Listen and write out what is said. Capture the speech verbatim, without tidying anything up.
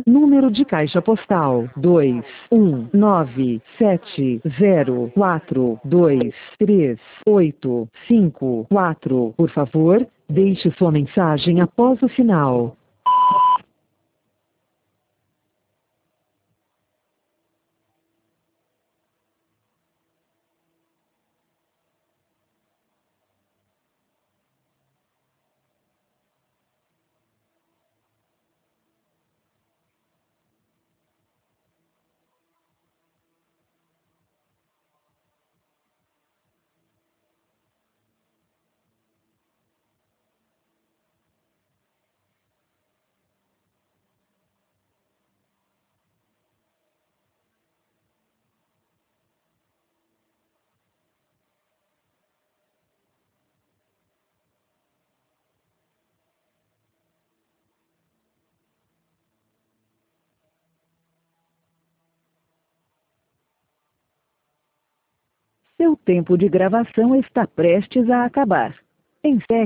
Número de caixa postal dois um nove sete zero quatro dois três oito cinco quatro. Por favor, deixe sua mensagem após o sinal. Seu tempo de gravação está prestes a acabar. Encerre